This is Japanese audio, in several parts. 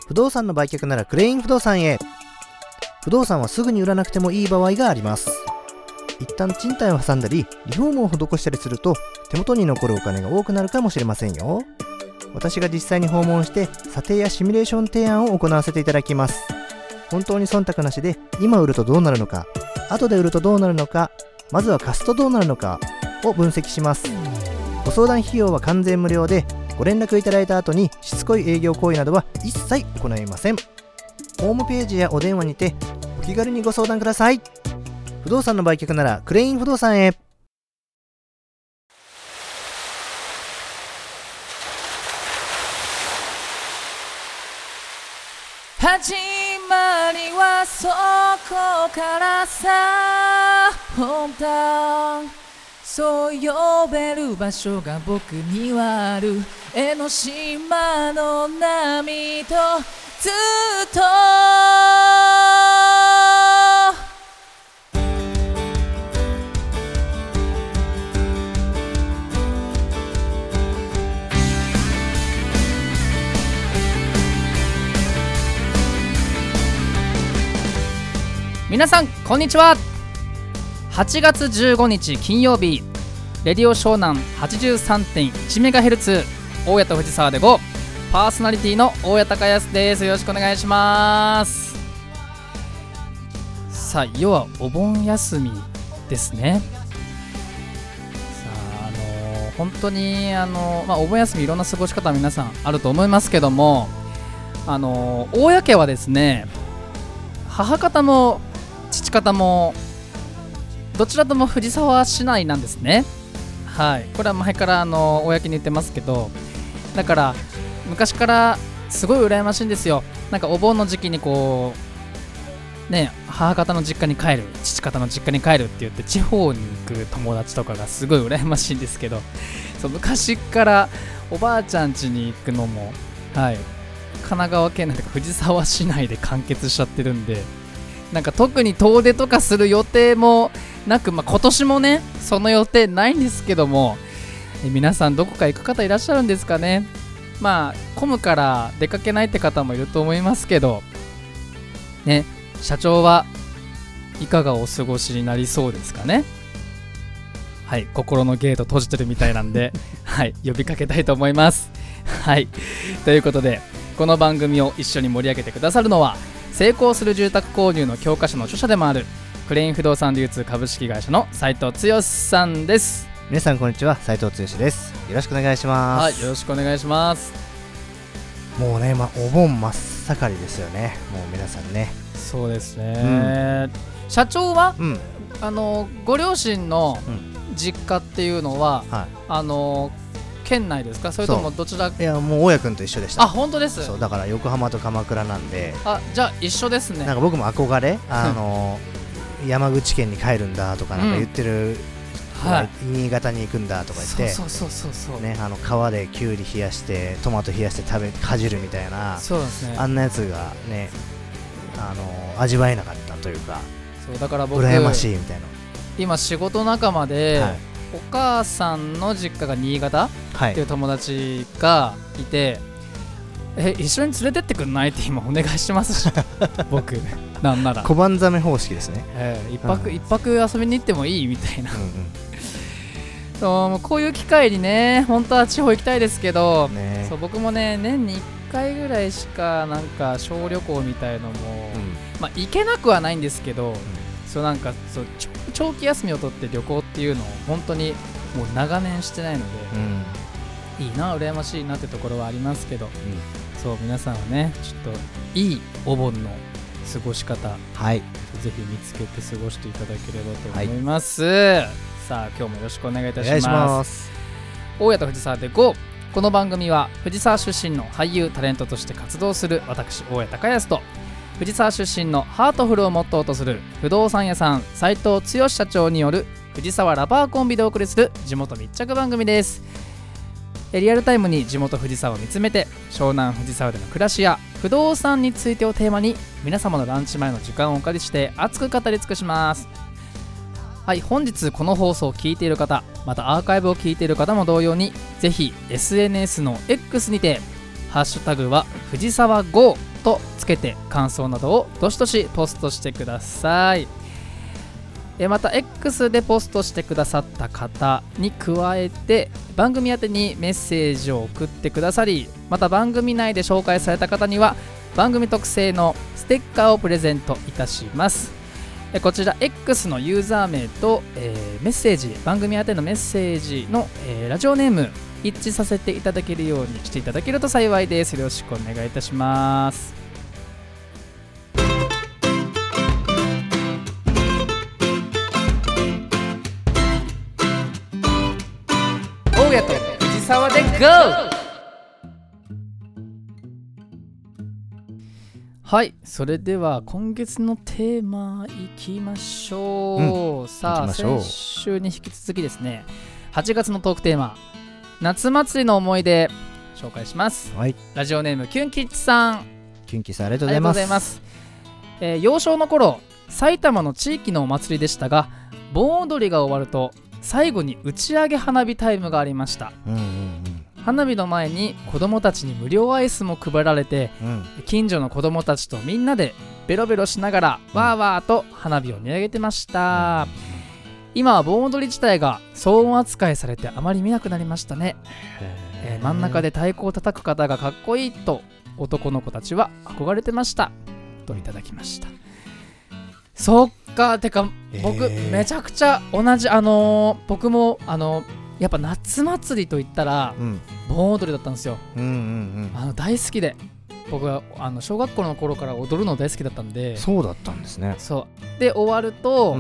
不動産の売却ならクレイン不動産へ。不動産はすぐに売らなくてもいい場合があります。一旦賃貸を挟んだりリフォームを施したりすると手元に残るお金が多くなるかもしれませんよ。私が実際に訪問して査定やシミュレーション提案を行わせていただきます。本当に忖度なしで今売るとどうなるのか、後で売るとどうなるのか、まずは貸すとどうなるのかを分析します。ご相談費用は完全無料で、ご連絡いただいた後にしつこい営業行為などは一切行いません。ホームページやお電話にてお気軽にご相談ください。不動産の売却ならクレイン不動産へ。 始まりはそこからさ、本当そう呼べる場所が僕にはある。江ノ島の波とずっと皆さんこんにちは。8月15日金曜日、レディオ湘南 83.1MHz 大谷と藤沢で GO！ パーソナリティの大谷隆康です。よろしくお願いします。さあ、要はお盆休みですね。さあ、本当にお盆休みいろんな過ごし方皆さんあると思いますけども、大谷家はですね、母方も父方もどちらとも藤沢市内なんですね。はい、これは前から公に言ってますけど、だから昔からすごい羨ましいんですよ。なんかお盆の時期にこうね、母方の実家に帰る、父方の実家に帰るって言って地方に行く友達とかがすごい羨ましいんですけど、そう昔からおばあちゃん家に行くのも、はい、神奈川県内とか藤沢市内で完結しちゃってるんで、なんか特に遠出とかする予定もなく、今年もねその予定ないんですけども、皆さんどこか行く方いらっしゃるんですかね。混むから出かけないって方もいると思いますけどね、社長はいかがお過ごしになりそうですかね。はい、心のゲート閉じてるみたいなんではい、呼びかけたいと思います。はい、ということでこの番組を一緒に盛り上げてくださるのは、成功する住宅購入の教科書の著者でもあるクレイン不動産流通株式会社の斉藤剛さんです。 皆さんこんにちは、斉藤剛です。よろしくお願いします。 はい、よろしくお願いします。 もうね、お盆真っ盛りですよね。もう皆さんね。 そうですね、社長は、ご両親の実家っていうのは、県内ですか、それともどちら？ いや、もう大谷君と一緒でした。 あ、本当です。 そうだから横浜と鎌倉なんで、 じゃあ一緒ですね。 なんか僕も憧れ山口県に帰るんだとかなんか言ってる、新潟に行くんだとか言って、 そうね、川できゅうり冷やしてトマト冷やしてかじるみたいな、 そうですね、 あんなやつがね、味わえなかったというか、 そうだから僕羨ましいみたいな。 今仕事仲間で、お母さんの実家が新潟っていう友達がいて、一緒に連れてってくんないって今お願いしてますし僕なんなら小判ザメ方式ですね。 一泊遊びに行ってもいいみたいなそうこういう機会にね、本当は地方行きたいですけど、そう僕もね、年に1回ぐらいしかなんか小旅行みたいのも、行けなくはないんですけど、そうなんかそう長期休みを取って旅行っていうのを本当にもう長年してないので、いいな、羨ましいなってところはありますけど、そう皆さんはね、ちょっといいお盆の過ごし方、ぜひ見つけて過ごしていただければと思います。さあ今日もよろしくお願いいたします。大谷と藤沢で GO！ この番組は藤沢出身の俳優タレントとして活動する私大谷隆康と、藤沢出身のハートフルをモットーとする不動産屋さん斉藤剛社長による藤沢ラバーコンビでお送りする地元密着番組です。リアルタイムに地元藤沢を見つめて、湘南藤沢での暮らしや不動産についてをテーマに、皆様のランチ前の時間をお借りして熱く語り尽くします。はい、本日この放送を聞いている方、またアーカイブを聞いている方も同様に、ぜひ SNS の X にてハッシュタグは藤沢 GO！ とつけて感想などをどしどしポストしてください。また X でポストしてくださった方に加えて番組宛てにメッセージを送ってくださり、また番組内で紹介された方には番組特製のステッカーをプレゼントいたします。こちら X のユーザー名と、メッセージ、番組宛てのメッセージの、ラジオネーム一致させていただけるようにしていただけると幸いです。よろしくお願いいたします。大家と藤沢で GO！ はい、それでは今月のテーマいきましょう。さあ、先週に引き続きですね、8月のトークテーマ、夏祭りの思い出紹介します。はい、ラジオネームキュンキッチさん。 キュンキッチさん、ありがとうございます。 幼少の頃、埼玉の地域のお祭りでしたが、盆踊りが終わると最後に打ち上げ花火タイムがありました。花火の前に子供たちに無料アイスも配られて、近所の子供たちとみんなでベロベロしながらわーわーと花火を見上げてました。今は盆踊り自体が騒音扱いされてあまり見なくなりましたね。真ん中で太鼓を叩く方がかっこいいと男の子たちは憧れてましたといただきました。そっか、てか僕めちゃくちゃ同じ、僕もやっぱ夏祭りといったら、盆踊りだったんですよ。大好きで、僕は小学校の頃から踊るの大好きだったんで。 そうだったんですね。 そうで終わると、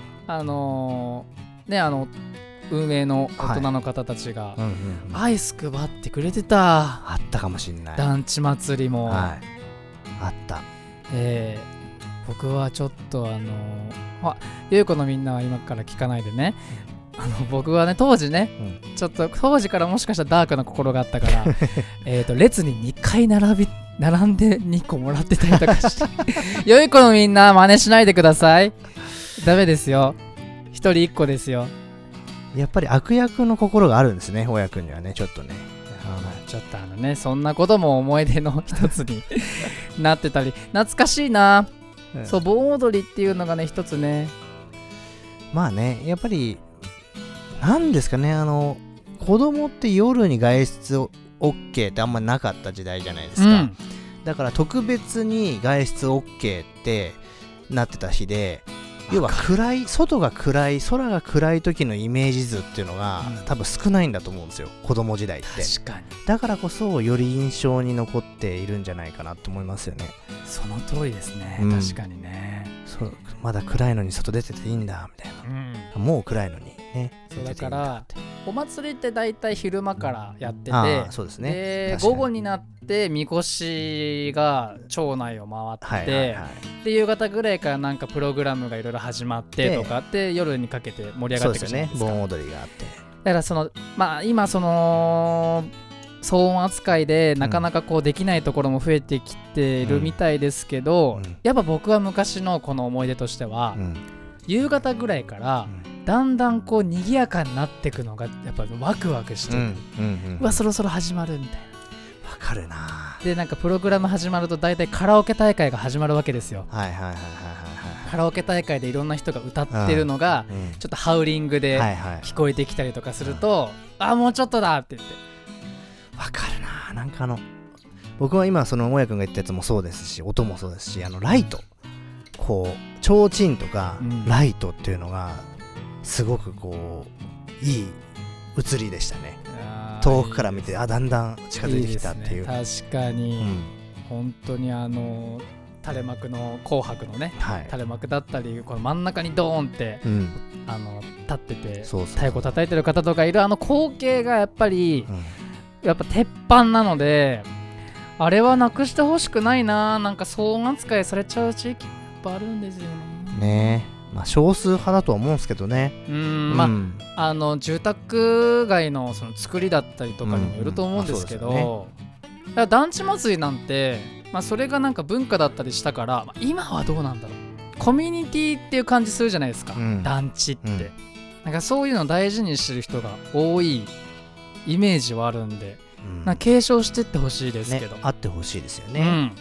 運営の大人の方たちがアイス配ってくれてた。 あったかもしんない。 団地祭りも、 あった。 僕はちょっとゆうこのみんなは今から聞かないでね。僕はね当時ね、ちょっと当時からもしかしたらダークな心があったから列に2回並んで2個もらってたりとかして良い子のみんな真似しないでください。ダメですよ。1人1個ですよ。 やっぱり悪役の心があるんですね、親くんにはね。ちょっとね、 ちょっとそんなことも思い出の一つになってたり懐かしいな。そう、盆踊りっていうのがね一つね。 まあね、やっぱりなんですかね、子供って夜に外出を OK ってあんまなかった時代じゃないですか。だから特別に外出 OK ってなってた日で、要は外が暗い、空が暗い時のイメージ図っていうのが、多分少ないんだと思うんですよ、子供時代って。 確かに。 だからこそより印象に残っているんじゃないかなと思いますよね。 その通りですね、確かにね。 そう、まだ暗いのに外出てていいんだみたいな、もう暗いのにね。 そうだからお祭りって大体昼間からやってて、 そうですね。 で午後になってみこしが町内を回って、で夕方ぐらいからなんかプログラムがいろいろ始まってとかって夜にかけて盛り上がってくるじゃないですか。 盆踊りがあって、 だから今騒音扱いでなかなかこうできないところも増えてきているみたいですけど、やっぱ僕は昔のこの思い出としては、夕方ぐらいからだんだんこう賑やかになっていくのがやっぱワクワクしてる。そろそろ始まるみたいな。 わかるな。 でなんかプログラム始まると大体カラオケ大会が始まるわけですよ。カラオケ大会でいろんな人が歌ってるのが、ちょっとハウリングで聞こえてきたりとかすると、もうちょっとだって言って。 わかるな。なんか僕は今その親くんが言ったやつもそうですし、音もそうですし、ライト、こう提灯とかライトっていうのがすごくこういい映りでしたね。遠くから見てだんだん近づいてきたっていう。 確かに、本当に垂れ幕の紅白のね、垂れ幕だったり、この真ん中にドーンって、立ってて太鼓叩いてる方とかいる光景がやっぱり、やっぱ鉄板なので、あれはなくしてほしくないな。なんか騒音扱いされちゃう地域やっぱあるんですよね。 少数派だとは思うんですけどね。 住宅街のその作りだったりとかにもよると思うんですけど、だから団地祭りなんて、それがなんか文化だったりしたから、今はどうなんだろう。コミュニティっていう感じするじゃないですか、団地って。なんかそういうのを大事にしてる人が多いイメージはあるんで、継承してってほしいですけど、 あってほしいですよね。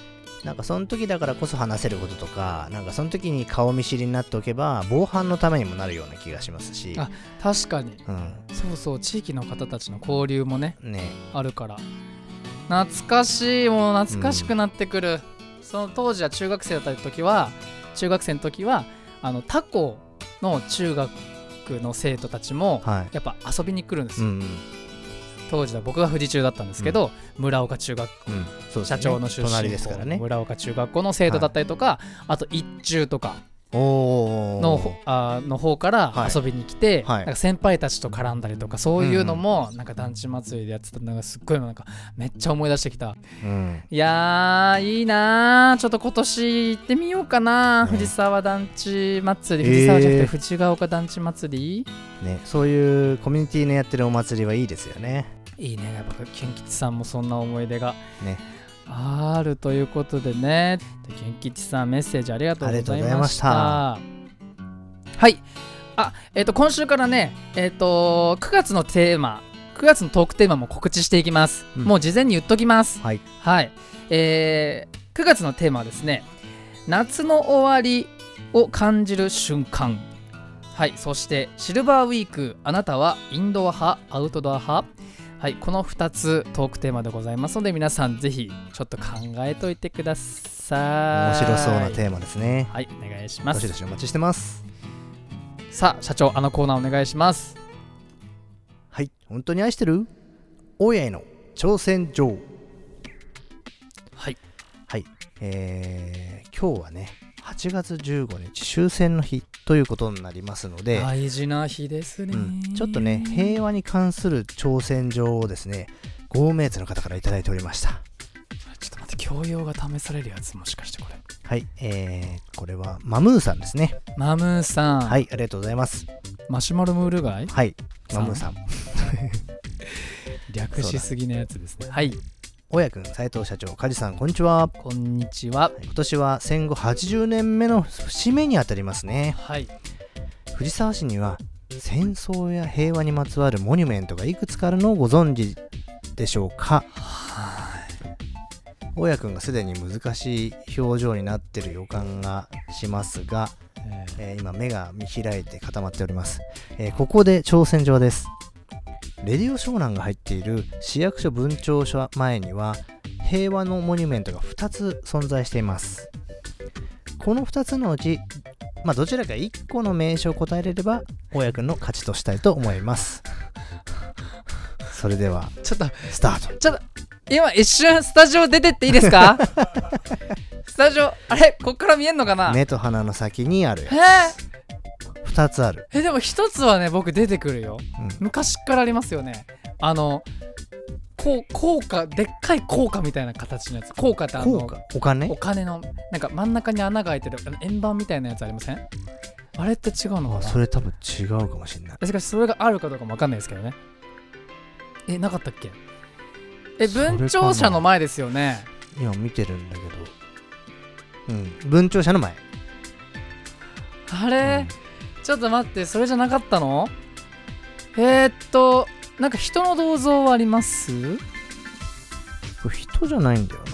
なんかその時だからこそ話せることとか、なんかその時に顔見知りになっておけば防犯のためにもなるような気がしますし。 あ、確かに、 うん、 そうそう、地域の方たちの交流もねね、 あるから懐かしい、もう懐かしくなってくる、その当時は中学生の時は他校の中学の生徒たちもやっぱ遊びに来るんですよ、当時は僕が富士中だったんですけど、村岡中学校、そうですね、社長の出身隣ですからね、 村岡中学校の生徒だったりとか、あと一中とかの方から遊びに来て、なんか先輩たちと絡んだりとか、そういうのもなんか団地祭りでやってたのがすっごいなんかめっちゃ思い出してきた、いやーいいなー、ちょっと今年行ってみようかな、藤沢団地祭り、藤沢じゃなくて藤ヶ丘団地祭り、 ね、そういうコミュニティのやってるお祭りはいいですよね。 いいね、やっぱケンキチさんもそんな思い出がねあるということでね、ケンキチさんメッセージありがとうございました。はい、今週からね、9月のテーマ、9月のトークテーマも告知していきます、もう事前に言っときます。はい、9月のテーマはですね、夏の終わりを感じる瞬間。はい、そしてシルバーウィーク、あなたはインドア派アウトドア派。はい、この2つトークテーマでございますので、皆さんぜひちょっと考えといてください。 面白そうなテーマですね。 はい、お願いします。 どしどしお待ちしてます。 さあ社長、コーナーお願いします。 はい、本当に愛してる大家への挑戦状。 はいはい、今日はね8月15日終戦の日ということになりますので、 大事な日ですね、 ちょっとね平和に関する挑戦状をですね5名津の方からいただいておりました。 ちょっと待って、教養が試されるやつ、もしかしてこれ。 はい、これはマムーさんですね。 マムーさん、 はい、ありがとうございます。 マシュマロムール貝、 はい、マムーさん略しすぎなやつですね。はい、 大家くん、斉藤社長、梶さん、こんにちは。 こんにちは。 今年は戦後80年目の節目にあたりますね。 はい、 藤沢市には戦争や平和にまつわるモニュメントがいくつかあるのをご存知でしょうか。大家くんがすでに難しい表情になっている予感がしますが、今目が見開いて固まっております。ここで挑戦状です。レディオ湘南が入っている市役所分庁所前には平和のモニュメントが2つ存在しています。この2つのうち、どちらか1個の名称を答えれれば大家くんの勝ちとしたいと思います。それではちょっとスタート。 ちょっと今一瞬スタジオ出てっていいですかスタジオ、あれ、こっから見えんのかな。 目と鼻の先にあるやつ、2つある。 でも1つはね、僕出てくるよ、昔からありますよね。硬貨、でっかい硬貨みたいな形のやつ。硬貨ってお金のなんか真ん中に穴が開いてる円盤みたいなやつありません？あれって違うのかな。 それ多分違うかもしれない。 しかしそれがあるかどうかも分かんないですけどね。なかったっけ？分庁舎の前ですよね。 今見てるんだけど、分庁舎の前。 あれ、ちょっと待って、それじゃなかったの？なんか人の銅像はあります？ これ人じゃないんだよな。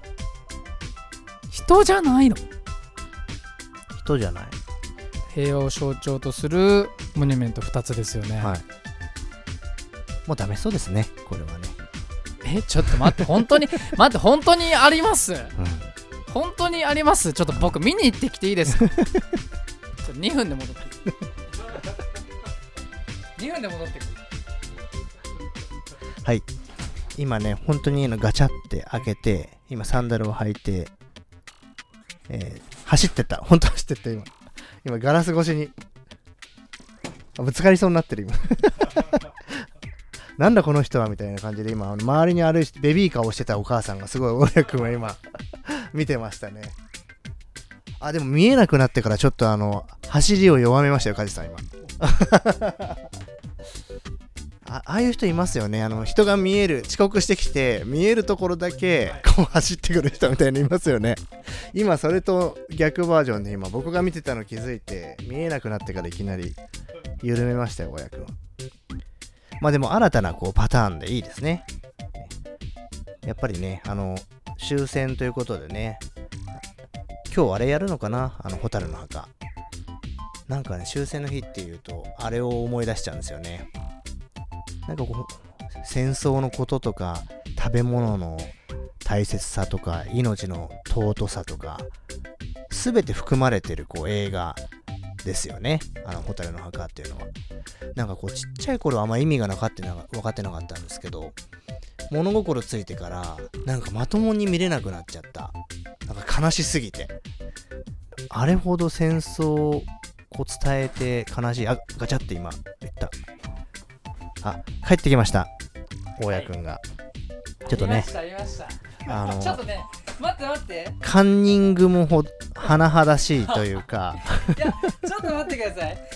人じゃないの？ 人じゃない。 平和を象徴とするモニュメント2つですよね。 はい。もうダメそうですね、これはね。 ちょっと待って、本当に本当にあります、本当にあります。ちょっと僕見に行ってきていいですか？ちょっと2分で戻ってくる2分で戻ってくる。 はい、今ね本当にガチャって開けて、今サンダルを履いて、走ってった、本当走ってった。今ガラス越しにぶつかりそうになってる今なんだこの人はみたいな感じで、今周りに歩いてベビーカーをしてたお母さんがすごい大家くんは今見てましたね。でも見えなくなってからちょっと走りを弱めましたよ、梶さん今ああいう人いますよね。人が見える、遅刻してきて見えるところだけこう走ってくる人みたいにいますよね。今それと逆バージョンで、今僕が見てたの気づいて見えなくなってからいきなり緩めましたよ、大家くんは。でも新たなパターンでいいですね。やっぱりね、終戦ということでね、 今日あれやるのかな、蛍の墓。なんかね、終戦の日っていうとあれを思い出しちゃうんですよね。なんかこう戦争のこととか食べ物の大切さとか命の尊さとか全て含まれてるこう映画ですよね、蛍の墓っていうのは。なんかこうちっちゃい頃はあんま意味が分かってなかったんですけど、物心ついてからなんかまともに見れなくなっちゃった。なんか悲しすぎて、あれほど戦争を伝えて悲しい。ガチャって今言った。帰ってきました大家くんが。ちょっとね、 ちょっとね、待ってカンニングも甚だしいというかいや、ちょっと待ってください。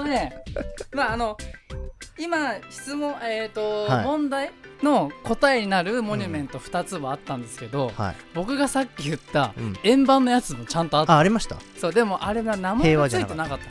今質問、問題の答えになるモニュメント2つはあったんですけど、僕がさっき言った円盤のやつもちゃんとあった。 ありました。 そう、でもあれは名前がついてなかった。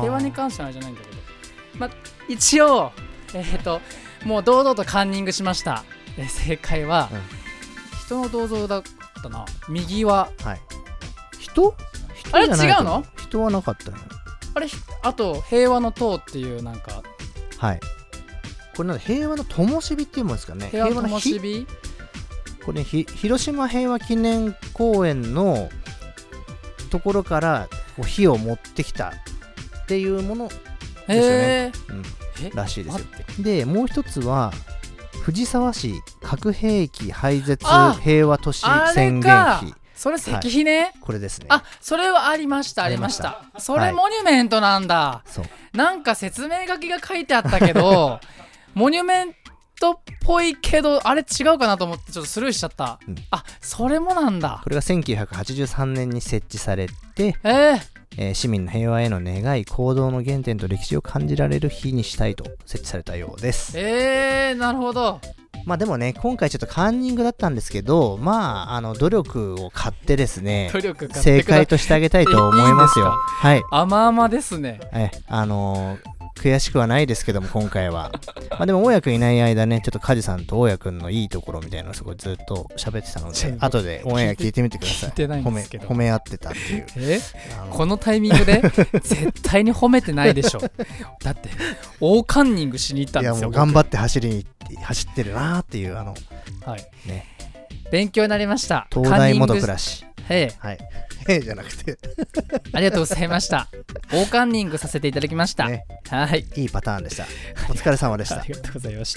平和に関してはじゃないんだけど、一応もう堂々とカンニングしました。正解は、人の銅像だったな。右は、人あれ違うの？ 人はなかったね。 あと平和の塔っていうなんか、 これなんか平和の灯火っていうもんですかね。 平和の灯火。 これ広島平和記念公園のところから火を持ってきたっていうものですよね。らしいですよ。でもう一つは藤沢市核兵器廃絶平和都市宣言碑。 それ石碑ね、 これですね。 それはありました。それモニュメントなんだ。なんか説明書きが書いてあったけどモニュメントっぽいけどあれ違うかなと思ってちょっとスルーしちゃった。それもなんだ。 これが1983年に設置されて、市民の平和への願い、行動の原点と歴史を感じられる日にしたいと設置されたようです。 なるほど。 でもね、今回ちょっとカンニングだったんですけど、努力を買ってですね、正解としてあげたいと思いますよ。 甘々ですね。 悔しくはないですけども、今回はでも大家くんいない間ね、ちょっと梶さんと大家くんのいいところみたいなのをすごいずっと喋ってたので、後でオンエア聞いてみてください。 聞いてないんですけど、 褒め合ってたっていう。 このタイミングで絶対に褒めてないでしょだって大カンニングしに行ったんですよ。 いや、もう頑張って走ってるなーっていうね、 勉強になりました。 東大元暮らし。じゃなくてありがとうございました。大カンニングさせていただきました。 いいパターンでした。お疲れ様でしたありがとうございました。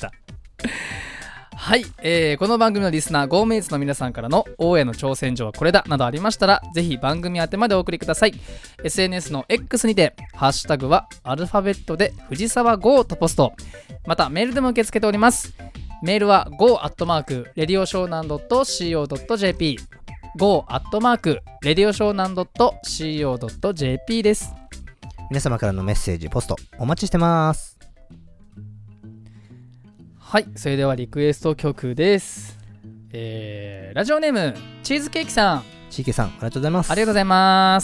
この番組のリスナーゴーメイツの皆さんからの大家の挑戦状はこれだなどありましたら、ぜひ番組宛てまでお送りください。 SNS の X にてハッシュタグはアルファベットで藤沢GOとポスト、またメールでも受け付けております。メールは go@radioshonan.co.jp go@radioshonan.co.jp です。 皆様からのメッセージ、ポストお待ちしてます。 それではリクエスト曲です。ラジオネームチーズケーキさん。 チーケさん、ありがとうございます。 ありがとうございます。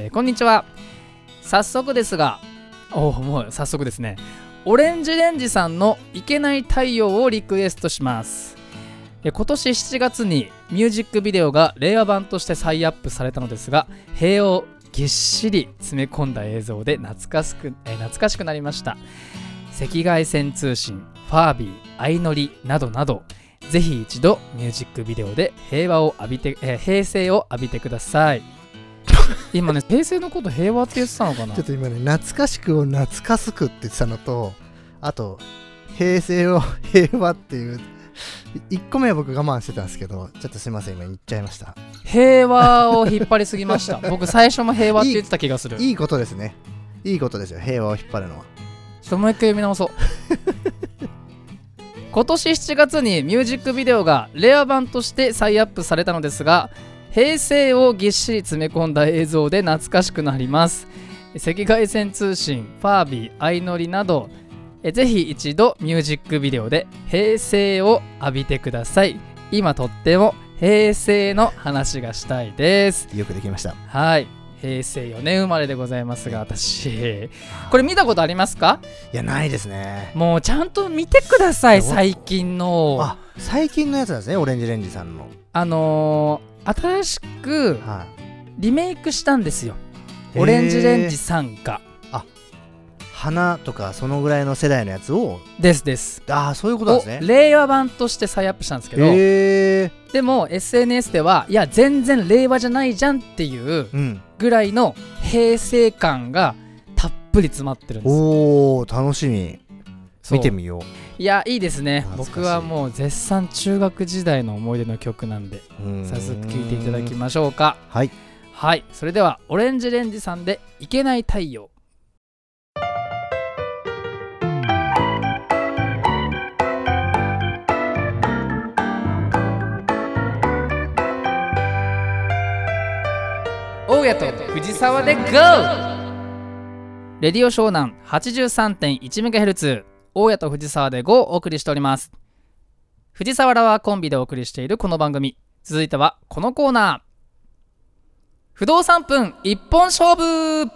こんにちは。早速ですが、もう早速ですね。オレンジレンジさんのいけない太陽をリクエストします。今年7月にミュージックビデオが令和版として再アップされたのですが、平をぎっしり詰め込んだ映像で懐かしくなりました。赤外線通信、ファービー、相乗りなどなど、ぜひ一度ミュージックビデオで平成を浴びてください。今ね、平成のこと平和って言ってたのかな。 ちょっと今ね、懐かしくを懐かすくって言ってたのと、あと平成を平和っていう1個目は僕我慢してたんですけど、ちょっとすいません、今言っちゃいました。 平和を引っ張りすぎました僕最初も平和って言ってた気がする。 いいことですね。いいことですよ、平和を引っ張るのは。 ちょっともう一回読み直そう今年7月にミュージックビデオがレア版として再アップされたのですが、平成をぎっしり詰め込んだ映像で懐かしくなります。赤外線通信、ファービー、相乗りなど、ぜひ一度ミュージックビデオで平成を浴びてください。今とっても平成の話がしたいです。 よくできました。 平成4年生まれでございますが、私これ見たことありますか？ いや、ないですね。 もうちゃんと見てください。最近の最近のやつなんですね、オレンジレンジさんの。 新しく、 リメイクしたんですよ、オレンジレンジさんが。 花とかそのぐらいの世代のやつをです。 そういうことなんですね。 令和版として再アップしたんですけど、でも SNS ではいや全然令和じゃないじゃんっていうぐらいの平成感がたっぷり詰まってるんです。 おー、楽しみ。見てみよう。 いや、いいですね。僕はもう絶賛中学時代の思い出の曲なんで、早速聴いていただきましょうか。はい、それではオレンジレンジさんでいけない太陽。大谷と藤沢で GO！ レディオ湘南 83.1MHz 大谷と藤沢で GO をお送りしております。藤沢らはコンビでお送りしているこの番組、続いてはこのコーナー、不動産分一本勝負。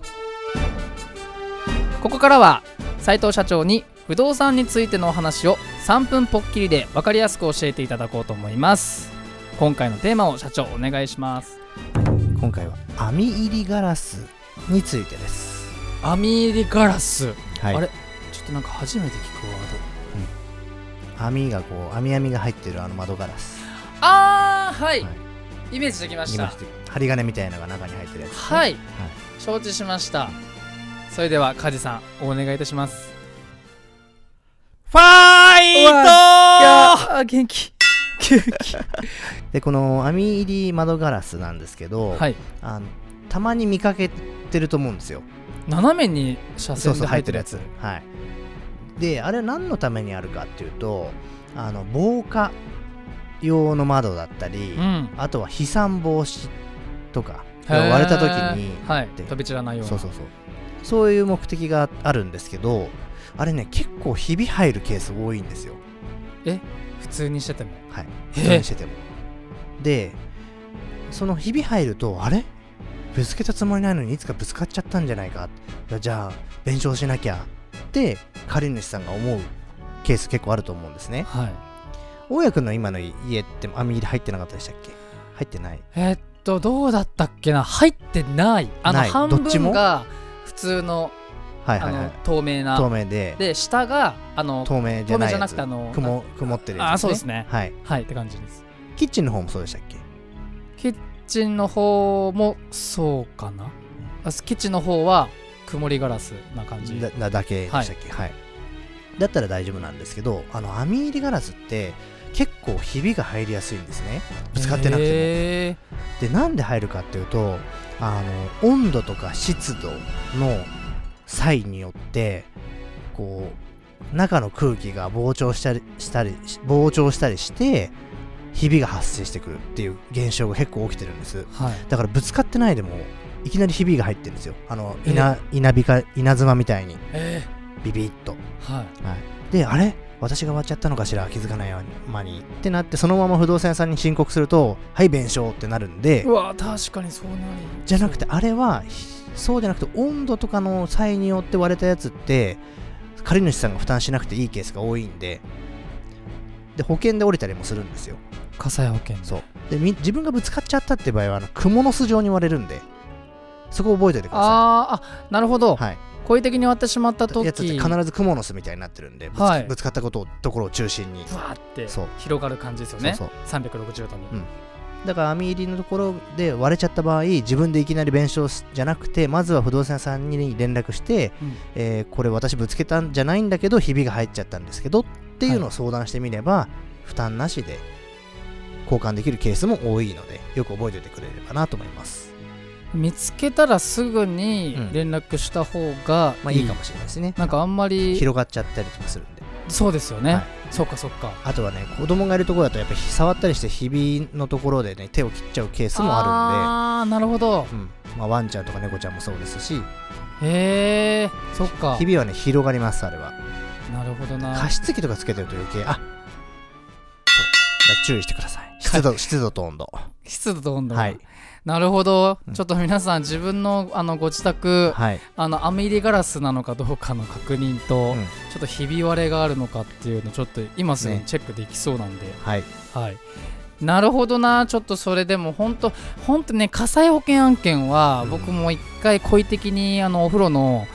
ここからは斉藤社長に不動産についてのお話を3分ぽっきりで分かりやすく教えていただこうと思います。今回のテーマを社長お願いします。 今回は網入りガラスについてです。 網入りガラス、 はい、 あれちょっとなんか初めて聞くワード、 網がこう網が入ってる窓ガラス。 はい、イメージできました。 針金みたいなのが中に入ってるやつ、ね、 はい、承知しました。それでは梶さんお願いいたします。 ファイトー。元気で、この網入り窓ガラスなんですけど、たまに見かけてると思うんですよ。 斜めに車線で入ってるやつ。 で、あれ何のためにあるかっていうと、防火用の窓だったり、あとは飛散防止とか、割れた時に、 飛び散らないような、 そういう目的があるんですけど、あれね、結構ひび入るケース多いんですよ。 普通にしてても。 普通にしてても。で、そのひび入ると、あれぶつけたつもりないのにいつかぶつかっちゃったんじゃないか、じゃあ弁償しなきゃって借り主さんが思うケース結構あると思うんですね。大家君の今の家って網入り入ってなかったでしたっけ？入ってない？ どうだったっけな。入ってない。半分が普通の透明で下が透明じゃないやつ、 なくて曇ってるやつですね。 そうですね。 はいって感じです。 キッチンの方もそうでしたっけ？ キッチンの方もそうかな。キッチンの方は曇りガラスな感じだけでしたっけ？だったら大丈夫なんですけど、網入りガラスって結構ひびが入りやすいんですね。ぶつかってなくても。で、なんで入るかっていうと、温度とか湿度の差異によってこう中の空気が膨張したりしてひびが発生してくるっていう現象が結構起きてるんです。だからぶつかってないでもいきなりひびが入ってるんですよ。稲妻みたいにビビッと。で、あれ私が割っちゃったのかしら、気づかないようにってなって、そのまま不動産屋さんに申告すると、はい弁償ってなるんで。 確かにそうなる。 じゃなくて、あれはそうじゃなくて、温度とかの差異によって割れたやつって借り主さんが負担しなくていいケースが多いんで、保険で降りたりもするんですよ。 火災保険。 で、自分がぶつかっちゃったって場合はクモの巣状に割れるんで、そこを覚えておいてください。 なるほど。故意的に割ってしまった時、 必ずクモの巣みたいになってるんで、ぶつかったところを中心にブワーって広がる感じですよね。360度に。 だから網入りのところで割れちゃった場合、自分でいきなり弁償じゃなくて、まずは不動産屋さんに連絡して、これ私ぶつけたんじゃないんだけどひびが入っちゃったんですけどっていうのを相談してみれば、負担なしで交換できるケースも多いので、よく覚えておいてくれればなと思います。 見つけたらすぐに連絡した方がいいかもしれないですね。 なんかあんまり広がっちゃったりとかするんで。 そうですよね。そっか。 あとはね、子供がいるところだとやっぱり触ったりしてひびのところでね、手を切っちゃうケースもあるんで。 なるほど。 ワンちゃんとか猫ちゃんもそうですし。 そっか。 ひびはね、広がります、あれは。 なるほどな。 加湿器とかつけてると余計、注意してください。湿度と温度。なるほど。ちょっと皆さん自分のご自宅、網入りガラスなのかどうかの確認と、ちょっとひび割れがあるのかっていうのちょっと今すぐにチェックできそうなんで、 なるほどな。ちょっとそれでも本当ね、火災保険案件は僕も一回故意的にお風呂の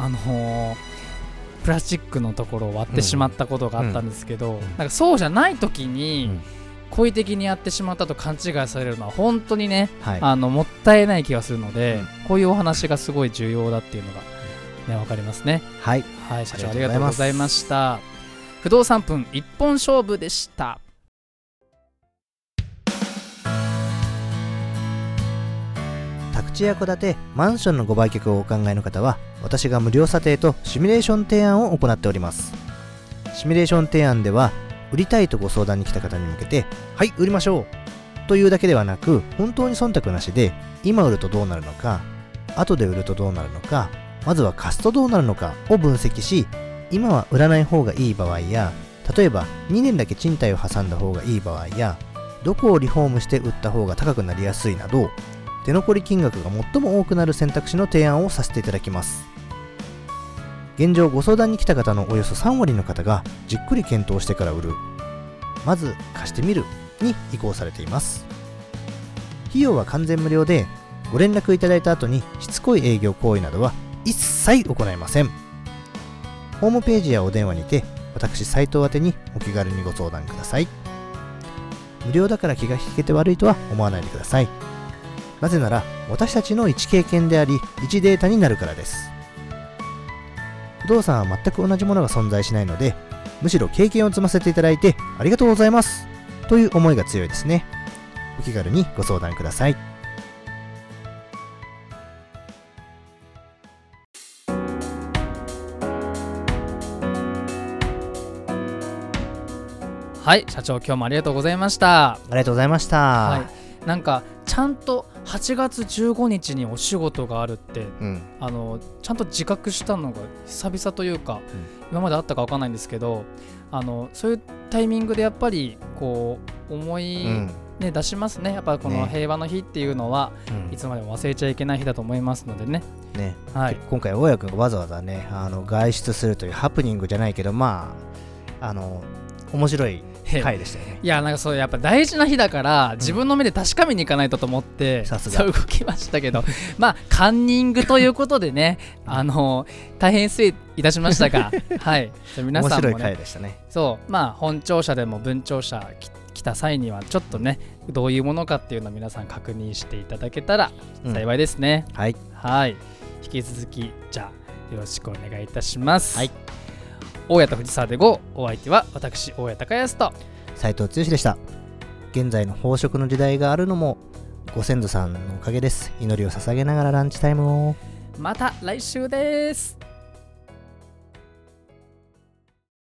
プラスチックのところを割ってしまったことがあったんですけど、なんかそうじゃない時に故意的にやってしまったと勘違いされるのは本当にね、もったいない気がするので、こういうお話がすごい重要だっていうのがね、わかりますね。はい、社長ありがとうございました。不動産分一本勝負でした。 宅地や戸建て、マンションのご売却をお考えの方は、私が無料査定とシミュレーション提案を行っております。シミュレーション提案では、売りたいとご相談に来た方に向けて、はい、売りましょうというだけではなく、本当に忖度なしで、今売るとどうなるのか、後で売るとどうなるのか、まずは貸すとどうなるのかを分析し、今は売らない方がいい場合や、例えば2年だけ賃貸を挟んだ方がいい場合や、どこをリフォームして売った方が高くなりやすいなど、手残り金額が最も多くなる選択肢の提案をさせていただきます。現状ご相談に来た方のおよそ3割の方がじっくり検討してから売る、まず貸してみるに移行されています。費用は完全無料で、ご連絡いただいた後にしつこい営業行為などは一切行いません。ホームページやお電話にて私斉藤宛てにお気軽にご相談ください。無料だから気が引けて悪いとは思わないでください。なぜなら私たちの一経験であり一データになるからです。不動産は全く同じものが存在しないので、むしろ経験を積ませていただいてありがとうございますという思いが強いですね。お気軽にご相談ください。 はい、社長今日もありがとうございました。 ありがとうございました。 はい、なんかちゃんと8月15日にお仕事があるって、ちゃんと自覚したのが久々というか、今まであったか分かんないんですけど、そういうタイミングでやっぱりこう思い、出しますね。やっぱこの平和の日っていうのは、いつまでも忘れちゃいけない日だと思いますのでね。はい、 今回大家君がわざわざね外出するというハプニングじゃないけど、面白い回でしたよね。 いや、なんかそうやっぱ大事な日だから自分の目で確かめに行かないとと思って、そう動きましたけどまあカンニングということでね大変失礼いたしましたがはい、皆さんもね、面白い回でしたね。そう本庁舎でも分庁舎来た際にはちょっとねどういうものかっていうのを皆さん確認していただけたら幸いですね。はい、引き続きじゃあよろしくお願いいたします。はい、大家と藤沢で5、お相手は私大家高安と斉藤剛でした。現在の飽食の時代があるのもご先祖さんのおかげです。祈りを捧げながらランチタイムを。 また来週です。